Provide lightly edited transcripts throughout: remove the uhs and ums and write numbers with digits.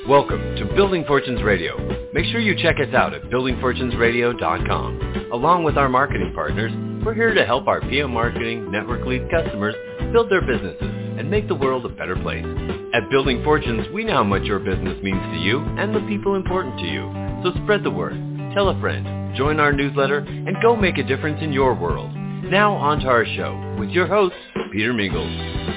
Welcome to Building Fortunes Radio. Make sure you check us out at buildingfortunesradio.com. Along with our marketing partners, we're here to help our PM Marketing Network Lead customers build their businesses and make the world a better place. At Building Fortunes, we know how much your business means to you and the people important to you. So spread the word, tell a friend, join our newsletter, and go make a difference in your world. Now on to our show with your host, Peter Mingles.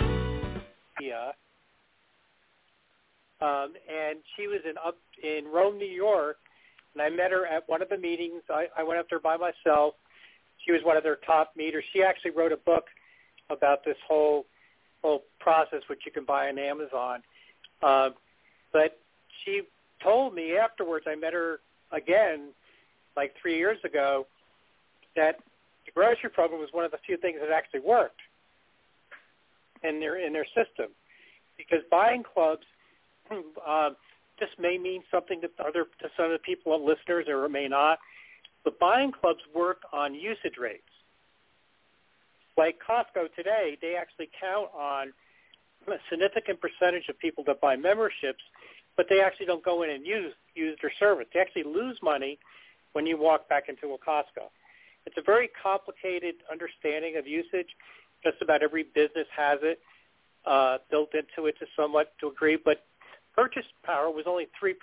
And she was in Rome, New York, and I met her at one of the meetings. I went up there by myself. She was one of their top meeters. She actually wrote a book about this whole process, which you can buy on Amazon. But she told me afterwards, I met her again like 3 years ago, that the grocery program was one of the few things that actually worked in their system, because buying clubs. This may mean something to some of the people, listeners, or it may not. But buying clubs work on usage rates. Like Costco today, they actually count on a significant percentage of people that buy memberships, but they actually don't go in and use their service. They actually lose money when you walk back into a Costco. It's a very complicated understanding of usage. Just about every business has it built into it to somewhat degree, but purchase power was only 3%.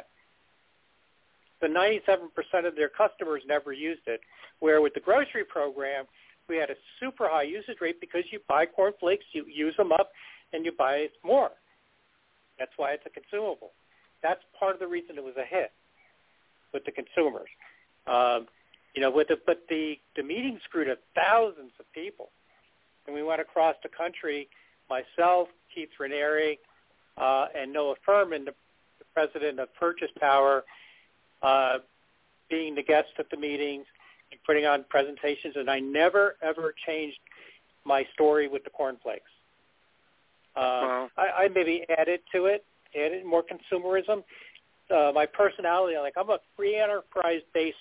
The 97% of their customers never used it, where with the grocery program, we had a super high usage rate because you buy cornflakes, you use them up, and you buy more. That's why it's a consumable. That's part of the reason it was a hit with the consumers. But the meetings grew to thousands of people. And we went across the country, myself, Keith Raniere, and Noah Furman, the president of Purchase Power, being the guest at the meetings and putting on presentations. And I never, ever changed my story with the cornflakes. Wow. I maybe added more consumerism. My personality, I'm a free enterprise-based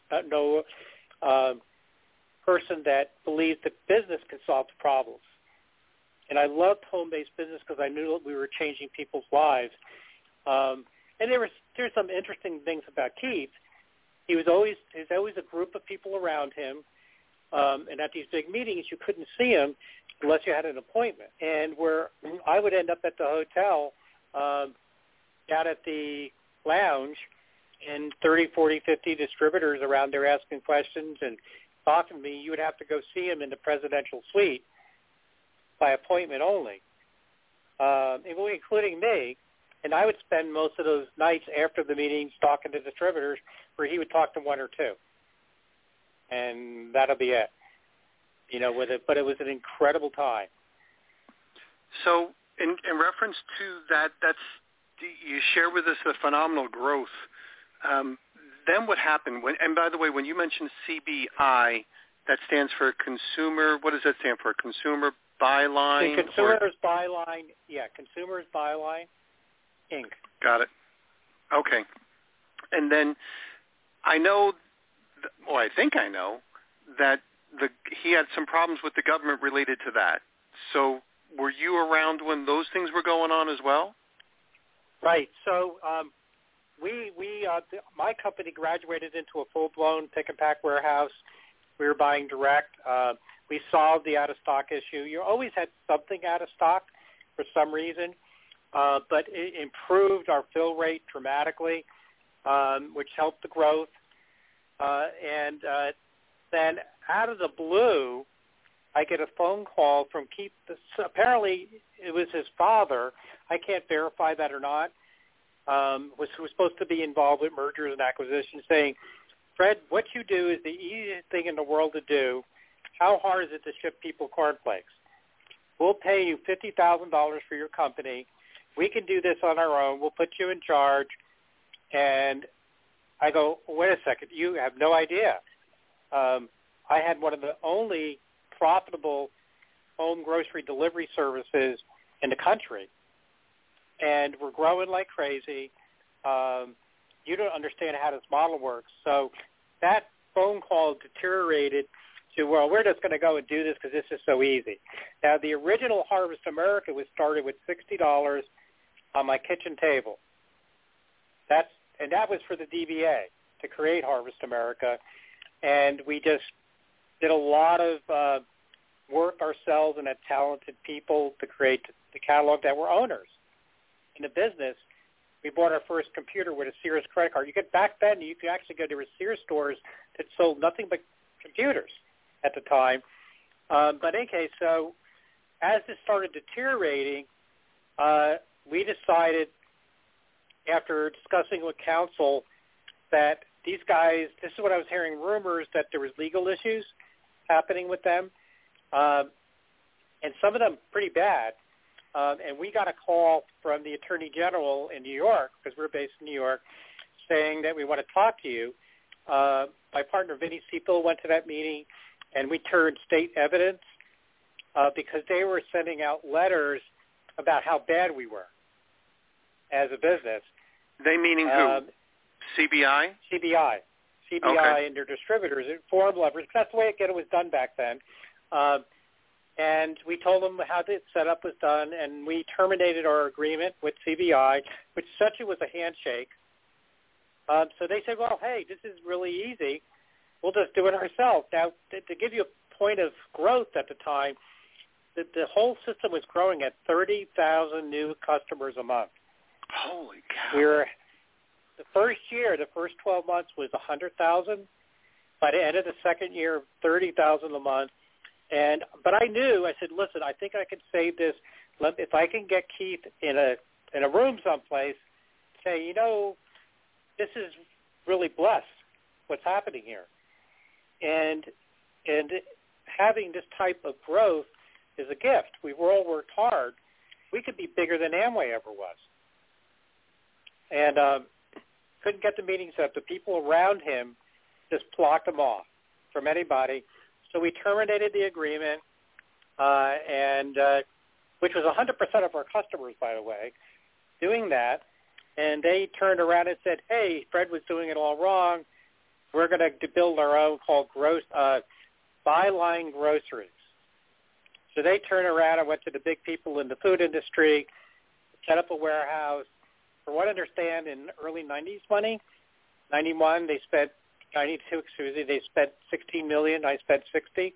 person that believes that business can solve the problems. And I loved home-based business because I knew that we were changing people's lives. And there's some interesting things about Keith. There's always a group of people around him, and at these big meetings, you couldn't see him unless you had an appointment. And where I would end up at the hotel, down at the lounge, and 30, 40, 50 distributors around there asking questions and talking to me, you would have to go see him in the presidential suite by appointment only, including me. And I would spend most of those nights after the meetings talking to distributors where he would talk to one or two. And that'll be it, with it. But it was an incredible time. So in reference to that, you share with us the phenomenal growth. Then what happened? And by the way, when you mentioned CBI, that stands for consumer, what does that stand for? Consumer Byline? Consumers Byline, Consumers Byline, Inc. Got it. Okay. And then I think I know that he had some problems with the government related to that. So were you around when those things were going on as well? Right. So my company graduated into a full-blown pick-and-pack warehouse. We were buying direct. We solved the out-of-stock issue. You always had something out of stock for some reason, but it improved our fill rate dramatically, which helped the growth. And then out of the blue, I get a phone call from Keith. Apparently, it was his father. I can't verify that or not. Who was supposed to be involved with mergers and acquisitions, saying, Fred, what you do is the easiest thing in the world to do. How hard is it to ship people cornflakes? We'll pay you $50,000 for your company. We can do this on our own. We'll put you in charge. And I go, wait a second. You have no idea. I had one of the only profitable home grocery delivery services in the country. And we're growing like crazy. You don't understand how this model works. So that phone call deteriorated to, well, we're just going to go and do this because this is so easy. Now, the original Harvest America was started with $60 on my kitchen table. that was for the DBA to create Harvest America, and we just did a lot of work ourselves and had talented people to create the catalog that were owners in the business. We bought our first computer with a Sears credit card. Back then, you could actually go to Sears stores that sold nothing but computers at the time. But in any case, so as this started deteriorating, we decided, after discussing with counsel, that these guys, this is what I was hearing rumors, that there was legal issues happening with them, and some of them pretty bad. And we got a call from the Attorney General in New York, because we're based in New York, saying that we want to talk to you. My partner, Vinny Seipel, went to that meeting, and we turned state evidence because they were sending out letters about how bad we were as a business. They meaning who? CBI? CBI okay. And their distributors, forum levers. That's the way it was done back then. And we told them how the setup was done, and we terminated our agreement with CBI, which essentially was a handshake. So they said, well, hey, this is really easy. We'll just do it ourselves. Now, to give you a point of growth at the time, the whole system was growing at 30,000 new customers a month. Holy cow. The first year, the first 12 months was 100,000. By the end of the second year, 30,000 a month. But I knew, I said, listen, I think I can save this. If I can get Keith in a room someplace, say, this is really blessed, what's happening here. And having this type of growth is a gift. We've all worked hard. We could be bigger than Amway ever was. And couldn't get the meetings up. The people around him just blocked him off from anybody. So we terminated the agreement, which was 100% of our customers, by the way, doing that. And they turned around and said, hey, Fred was doing it all wrong. We're going to build our own called Byline Groceries. So they turned around and went to the big people in the food industry, set up a warehouse. From what I understand, in early 90s money, 91, they spent 92, they spent $16 million. I spent $60.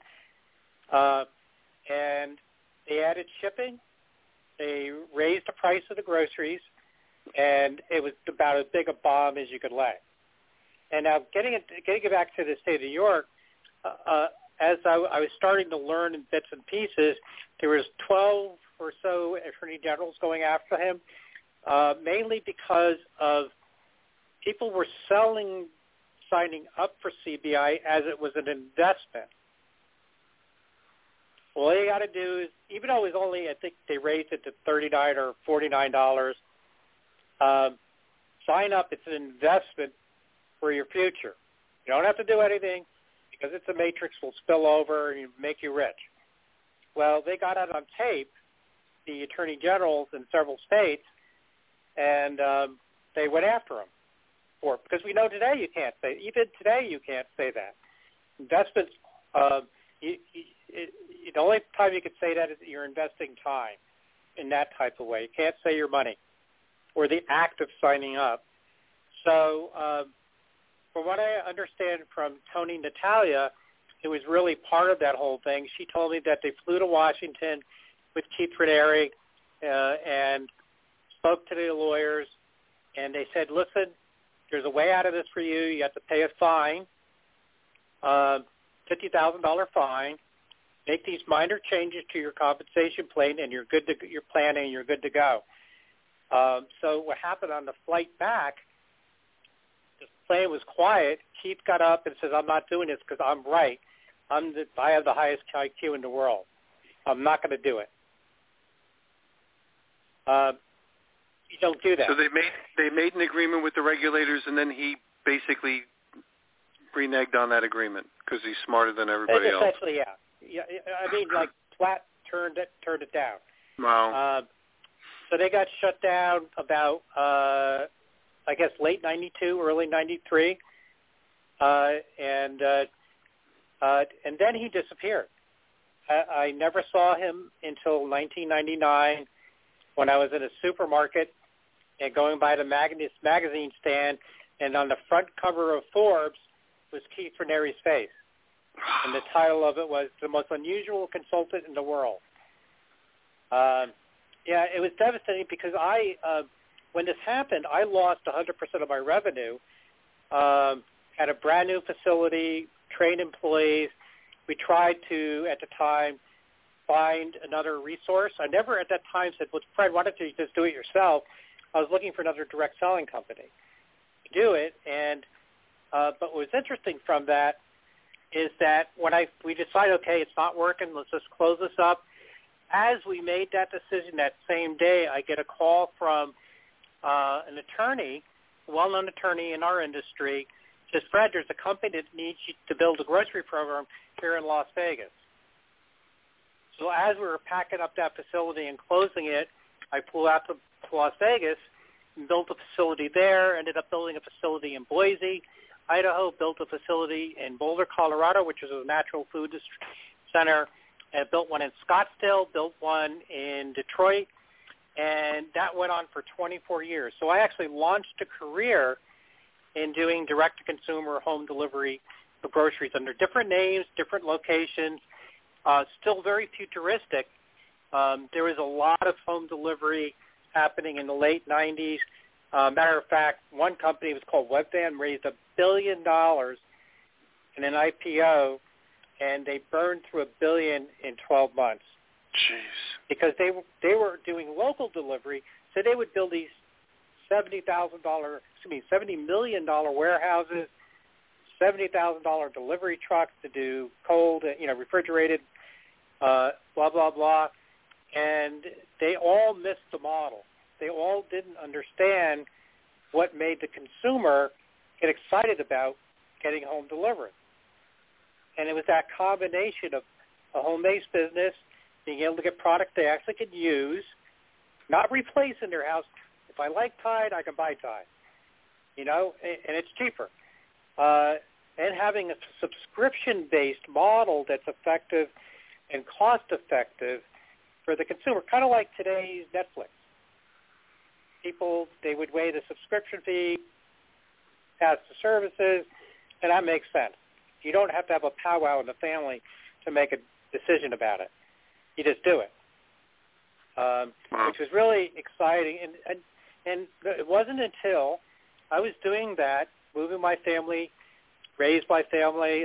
And they added shipping. They raised the price of the groceries, and it was about as big a bomb as you could lay. And now getting it back to the state of New York, as I was starting to learn in bits and pieces, there was 12 or so attorney generals going after him, mainly because of people were signing up for CBI as it was an investment. All you got to do is, even though it was only, I think they raised it to $39 or $49, sign up. It's an investment for your future. You don't have to do anything because it's a matrix, will spill over and make you rich. Well, they got out on tape, the attorney generals in several states, and they went after them for it. Because we know today you can't say, even today you can't say that. Investments, the only time you could say that is that you're investing time in that type of way. You can't say your money or the act of signing up. So from what I understand from Tony Natalia, it was really part of that whole thing. She told me that they flew to Washington with Keith Raniere and spoke to the lawyers, and they said, listen, there's a way out of this for you. You have to pay a fine, $50,000 fine. Make these minor changes to your compensation plan, and you're good to go. So what happened on the flight back, the plane was quiet. Keith got up and says, I'm not doing this because I'm right. I have the highest IQ in the world. I'm not going to do it. You don't do that. So they made an agreement with the regulators, and then he basically reneged on that agreement because he's smarter than everybody else. Essentially, yeah. Yeah, I mean, like flat turned it down. Wow. So they got shut down about, I guess, late '92, early '93, and then he disappeared. I never saw him until 1999 when I was in a supermarket and going by the magazine stand, and on the front cover of Forbes was Keith Raniere's face. And the title of it was The Most Unusual Consultant in the World. Yeah, it was devastating because when this happened, I lost 100% of my revenue. Had a brand new facility, trained employees. We tried to, at the time, find another resource. I never at that time said, well, Fred, why don't you just do it yourself? I was looking for another direct selling company to do it. And but what was interesting from that is that when we decided, okay, it's not working, let's just close this up. As we made that decision that same day, I get a call from an attorney, a well-known attorney in our industry, says, Fred, there's a company that needs you to build a grocery program here in Las Vegas. So as we were packing up that facility and closing it, I flew out to Las Vegas and built a facility there, ended up building a facility in Boise, Idaho, built a facility in Boulder, Colorado, which is a natural food center, and built one in Scottsdale, built one in Detroit, and that went on for 24 years. So I actually launched a career in doing direct-to-consumer home delivery of groceries under different names, different locations, still very futuristic. There was a lot of home delivery happening in the late 90s. Matter of fact, one company was called Webvan, raised $1 billion in an IPO, and they burned through $1 billion in 12 months. Jeez. Because they were doing local delivery, so they would build these $70 million warehouses, $70,000 delivery trucks to do cold, refrigerated, blah blah blah, and they all missed the model. They all didn't understand what made the consumer get excited about getting home delivery. And it was that combination of a home-based business, being able to get product they actually could use, not replace in their house. If I like Tide, I can buy Tide, and it's cheaper. And having a subscription-based model that's effective and cost-effective for the consumer, kind of like today's Netflix. People, they would weigh the subscription fee, pass the services, and that makes sense. You don't have to have a powwow in the family to make a decision about it. You just do it, which was really exciting. And it wasn't until I was doing that, moving my family, raised my family.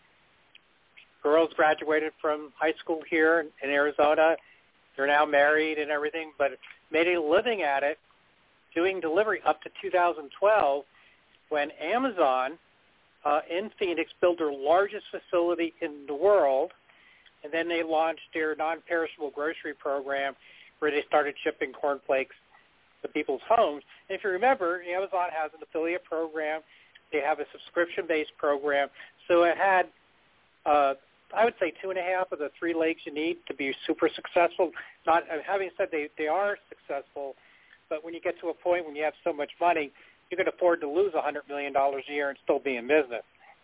Girls graduated from high school here in Arizona. They're now married and everything, but made a living at it, doing delivery up to 2012 when Amazon in Phoenix built their largest facility in the world, and then they launched their non-perishable grocery program where they started shipping cornflakes to people's homes. And if you remember, Amazon has an affiliate program. They have a subscription-based program. So it had, I would say, 2.5 of the 3 legs you need to be super successful. Not having said they are successful, but when you get to a point when you have so much money, you can afford to lose $100 million a year and still be in business,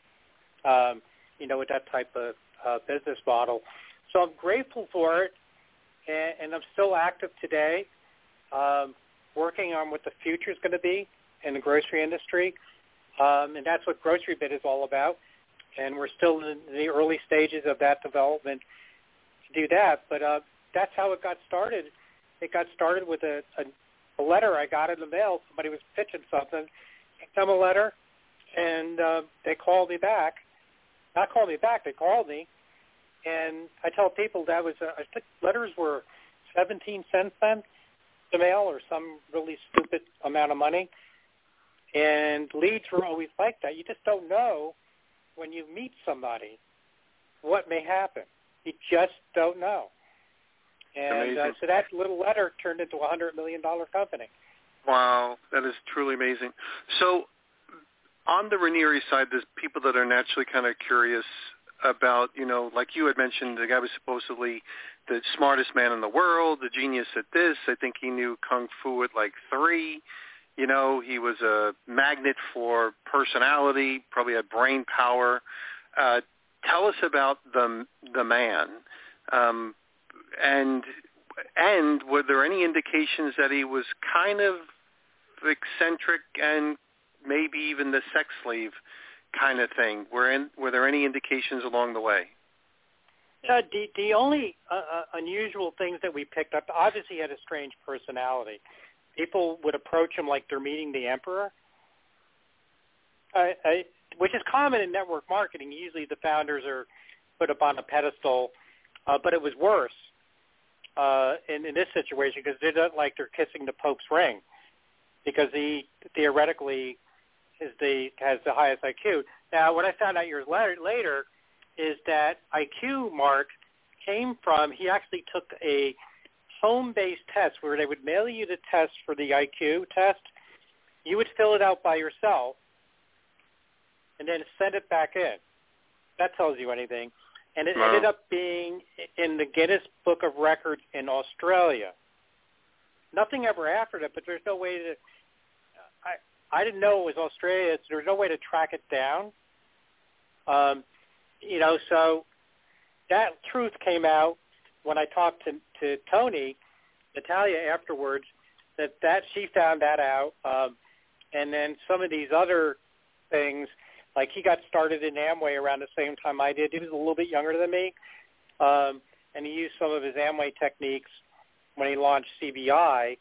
with that type of business model. So I'm grateful for it, and I'm still active today, working on what the future is going to be in the grocery industry, and that's what GroceryBit is all about. And we're still in the early stages of that development to do that. But that's how it got started. It got started with a letter I got in the mail. Somebody was pitching something. I sent them a letter, and they called me back. Not called me back. They called me. And I tell people that was, I think letters were 17 cents then to mail, or some really stupid amount of money. And leads were always like that. You just don't know when you meet somebody what may happen. You just don't know. And so that little letter turned into a $100 million company. Wow, that is truly amazing. So on the Raniere side, there's people that are naturally kind of curious about, like you had mentioned, the guy was supposedly the smartest man in the world, the genius at this. I think he knew Kung Fu at like 3. He was a magnet for personality, probably had brain power. Tell us about the man. And were there any indications that he was kind of eccentric and maybe even the sex slave kind of thing? Were there any indications along the way? The only unusual things that we picked up, obviously he had a strange personality. People would approach him like they're meeting the emperor, which is common in network marketing. Usually the founders are put up on a pedestal, but it was worse in this situation because they don't like they're kissing the Pope's ring because he theoretically has the highest IQ. Now, what I found out years later is that IQ mark came from, he actually took a home-based test where they would mail you the test for the IQ test. You would fill it out by yourself and then send it back in. That tells you anything. And it ended up being in the Guinness Book of Records in Australia. Nothing ever after that, but there's no way to, I didn't know it was Australia, so there was no way to track it down. So that truth came out when I talked to Tony, Natalia, afterwards, that she found that out. And then some of these other things, like he got started in Amway around the same time I did. He was a little bit younger than me. And he used some of his Amway techniques when he launched CBI,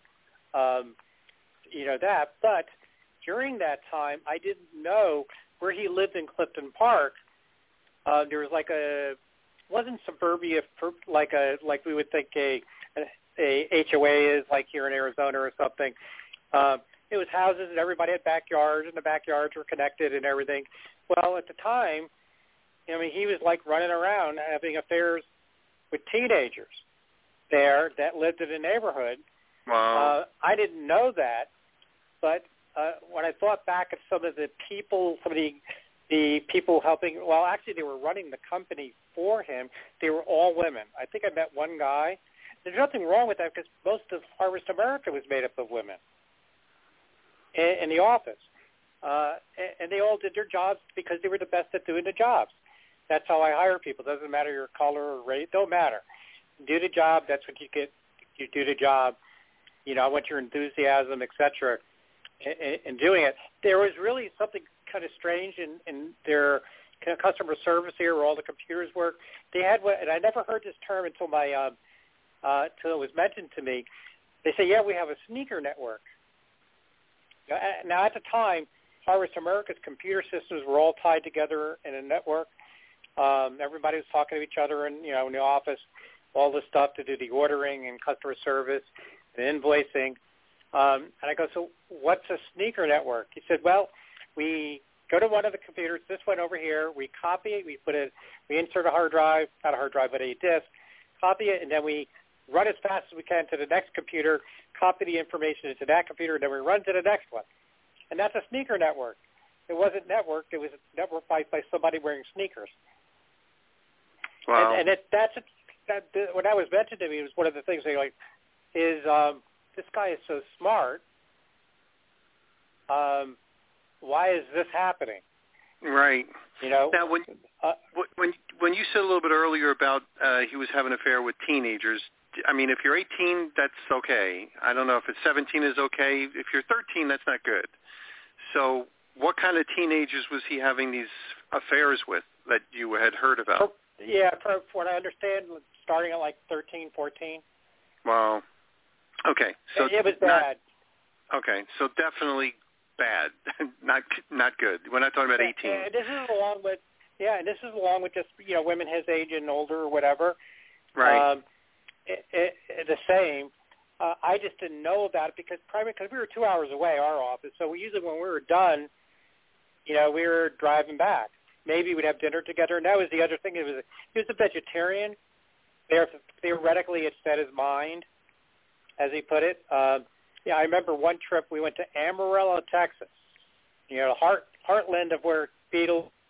that. But during that time, I didn't know where he lived in Clifton Park. There was wasn't suburbia like we would think a HOA is like here in Arizona or something. It was houses and everybody had backyards and the backyards were connected and everything. Well, at the time, he was like running around having affairs with teenagers there that lived in the neighborhood. Wow. I didn't know that, but when I thought back at some of the people, the people helping, well, actually they were running the company for him. They were all women. I think I met one guy. There's nothing wrong with that because most of Harvest America was made up of women in the office. And they all did their jobs because they were the best at doing the jobs. That's how I hire people. It doesn't matter your color or race. Don't matter. Do the job. That's what you get. You do the job. I want your enthusiasm, etc. in doing it. There was really something kind of strange in their customer service here where all the computers work. They had and I never heard this term until till it was mentioned to me. They say, we have a sneaker network. Now, at the time, Harvest America's computer systems were all tied together in a network. Everybody was talking to each other in the office, all this stuff to do the ordering and customer service and invoicing. And I go, so what's a sneaker network? He said, well, we go to one of the computers, this one over here, we copy it, we insert a hard drive, not a hard drive, but a disk, copy it, and then we run as fast as we can to the next computer, copy the information into that computer, and then we run to the next one. And that's a sneaker network. It wasn't networked. It was networked by somebody wearing sneakers. Wow. And when that was mentioned to me, it was one of the things they like, is this guy is so smart. Why is this happening? Right. Now, when you said a little bit earlier about he was having an affair with teenagers, if you're 18, that's okay. I don't know if it's 17 is okay. If you're 13, that's not good. So what kind of teenagers was he having these affairs with that you had heard about? From what I understand, starting at like 13, 14. Wow. Okay. So it was bad. Okay. So definitely bad. not good. We're not talking about 18. And this is along with just, women his age and older or whatever. Right. The same. I just didn't know about it because we were 2 hours away, our office. So usually when we were done, we were driving back. Maybe we'd have dinner together. And that was the other thing. He was a vegetarian. Theoretically, it set his mind, as he put it. I remember one trip we went to Amarillo, Texas. Heartland of where beef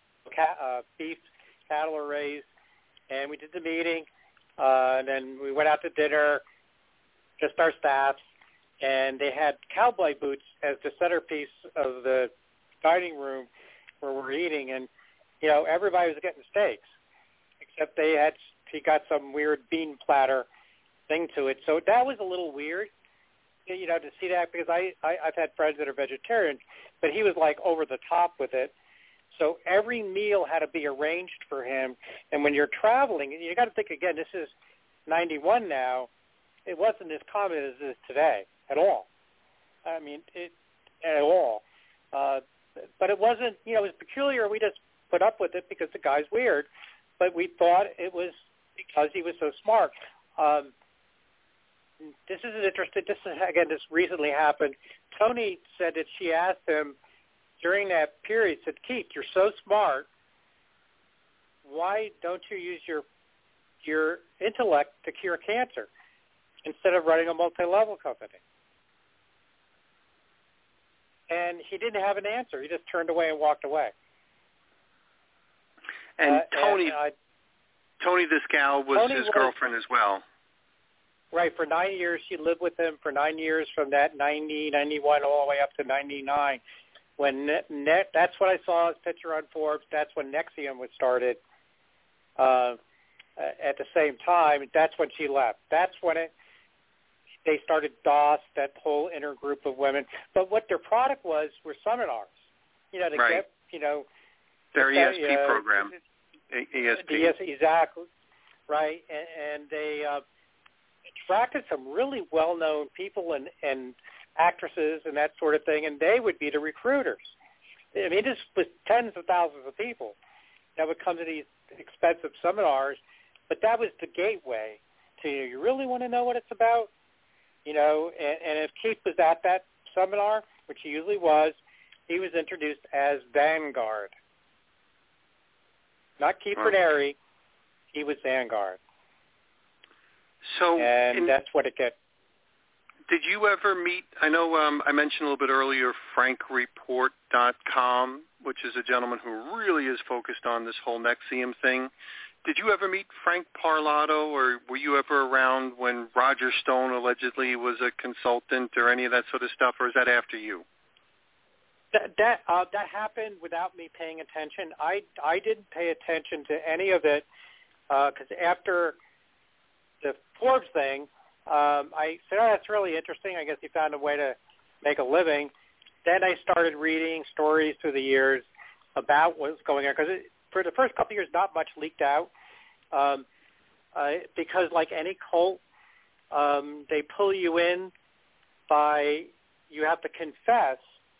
cattle are raised. And we did the meeting. And then we went out to dinner, just our staff, and they had cowboy boots as the centerpiece of the dining room where we're eating. And, everybody was getting steaks, except he got some weird bean platter thing to it. So that was a little weird. to see that, because I've had friends that are vegetarian, but he was like over the top with it. So every meal had to be arranged for him. And when you're traveling, you got to think again, this is 91 now. It wasn't as common as it is today at all. I mean, at all. But it wasn't, it was peculiar. We just put up with it because the guy's weird. But we thought it was because he was so smart. This is interesting. This recently happened. Tony said that she asked him during that period, said, Keith, you're so smart. Why don't you use your intellect to cure cancer instead of running a multi-level company? And he didn't have an answer. He just turned away and walked away. And Tony, this gal, was his girlfriend as well. Right. For 9 years, she lived with him for 9 years, from that 90, 91, all the way up to 99. When that's when I saw his picture on Forbes. That's when NXIVM was started. At the same time, that's when she left. That's when they started DOS, that whole inner group of women. But what their product was were seminars. To right. get, their ESP program. ESP. Yes, exactly. Right. And they attracted some really well-known people and actresses and that sort of thing, and they would be the recruiters. I mean, this was tens of thousands of people that would come to these expensive seminars, but that was the gateway to, you really want to know what it's about? And if Keith was at that seminar, which he usually was, he was introduced as Vanguard. Not Keith Raniere, he was Vanguard. So, that's what it gets. Did you ever meet, I know I mentioned a little bit earlier, FrankReport.com, which is a gentleman who really is focused on this whole NXIVM thing. Did you ever meet Frank Parlato, or were you ever around when Roger Stone allegedly was a consultant, or any of that sort of stuff, or is that after you? That happened without me paying attention. I didn't pay attention to any of it because after the Forbes thing, I said, that's really interesting. I guess he found a way to make a living. Then I started reading stories through the years about what was going on, because for the first couple of years, not much leaked out because like any cult, they pull you in by, you have to confess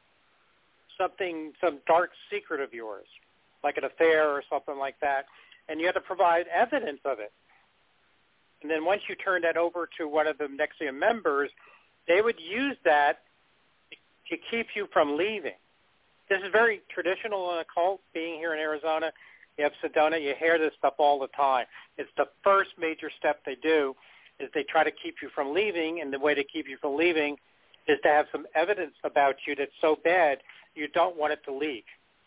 some dark secret of yours, like an affair or something like that, and you have to provide evidence of it. And then once you turn that over to one of the NXIVM members, they would use that to keep you from leaving. This is very traditional in a cult, being here in Arizona. You have Sedona. You hear this stuff all the time. It's the first major step they do is they try to keep you from leaving, and the way to keep you from leaving is to have some evidence about you that's so bad you don't want it to leak.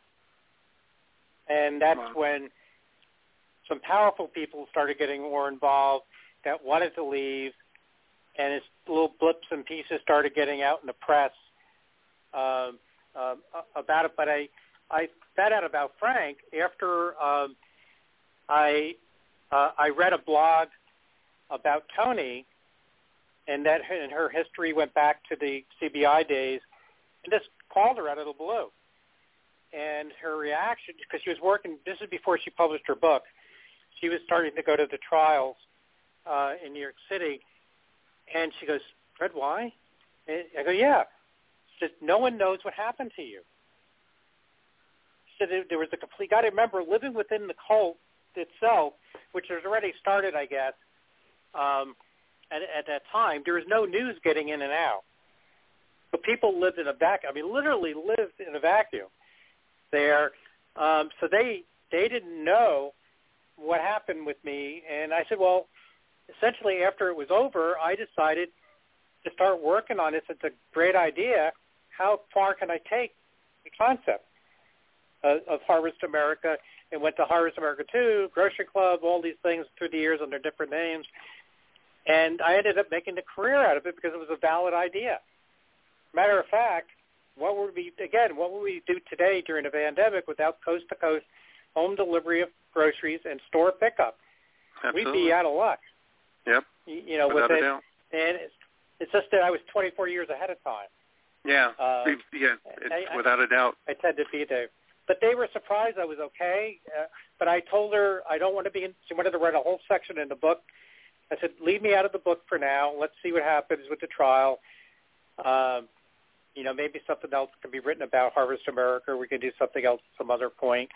And that's when some powerful people started getting more involved that wanted to leave, and its little blips and pieces started getting out in the press about it. But I found out about Frank after I read a blog about Tony, and her history went back to the CBI days, and just called her out of the blue. And her reaction, because she was working, this is before she published her book, she was starting to go to the trials in New York City, and she goes, Fred, why? And I go, yeah. She said, no one knows what happened to you. She said there was a complete, got to remember, living within the cult itself, which was already started, I guess, at that time, there was no news getting in and out. But people lived in a vacuum. I mean, literally lived in a vacuum there. So they didn't know what happened with me. And I said, well, essentially after it was over, I decided to start working on this. It's a great idea. How far can I take the concept of Harvest America? And went to Harvest America 2, Grocery Club, all these things through the years under different names. And I ended up making a career out of it because it was a valid idea. Matter of fact, what would we do today during a pandemic without coast-to-coast home delivery of groceries and store pickup? Absolutely. We'd be out of luck. Yep. With it. It's just that I was 24 years ahead of time. Yeah, it's without a doubt. I tend to be there. But they were surprised I was okay. But I told her I don't want to be in. She wanted to write a whole section in the book. I said, leave me out of the book for now. Let's see what happens with the trial. Maybe something else can be written about Harvest America. We can do something else at some other point.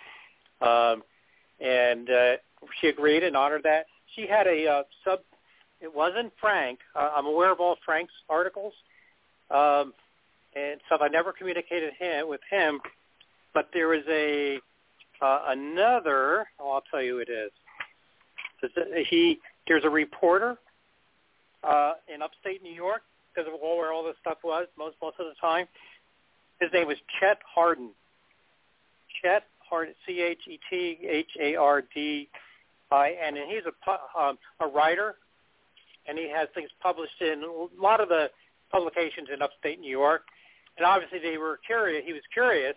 And she agreed and honored that. She had a it wasn't Frank. I'm aware of all Frank's articles. And so I never communicated with him. But there was another, I'll tell you who it is. There's a reporter in upstate New York, because of where all this stuff was most of the time. His name was Chet Hardin. Chet Hardin, Chethardi, and he's a writer, and he has things published in a lot of the publications in upstate New York. And obviously they were curious. He was curious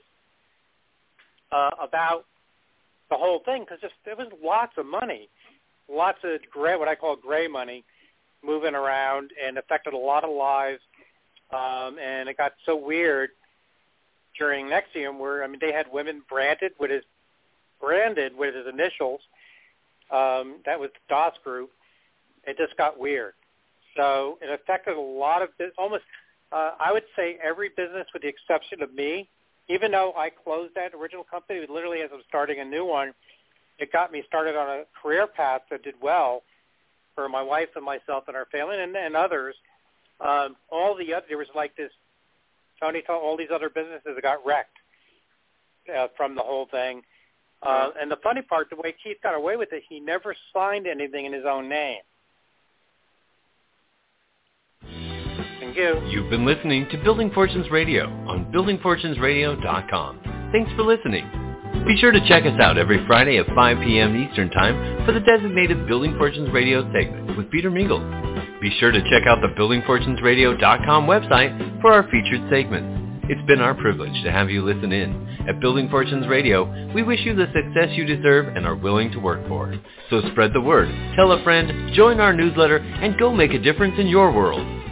about the whole thing because there was lots of money, lots of what I call gray money, moving around and affected a lot of lives. And it got so weird during NXIVM where, they had women branded with his initials. That was the DOS group. It just got weird. So it affected a lot of I would say every business with the exception of me. Even though I closed that original company, literally as I'm starting a new one, it got me started on a career path that did well for my wife and myself and our family and others. There was like this, Tony told all these other businesses that got wrecked from the whole thing. And the funny part, the way Keith got away with it, he never signed anything in his own name. Thank you. You've been listening to Building Fortunes Radio on buildingfortunesradio.com. Thanks for listening. Be sure to check us out every Friday at 5 p.m. Eastern Time for the designated Building Fortunes Radio segment with Peter Mingles. Be sure to check out the buildingfortunesradio.com website for our featured segments. It's been our privilege to have you listen in. At Building Fortunes Radio, we wish you the success you deserve and are willing to work for. So spread the word, tell a friend, join our newsletter, and go make a difference in your world.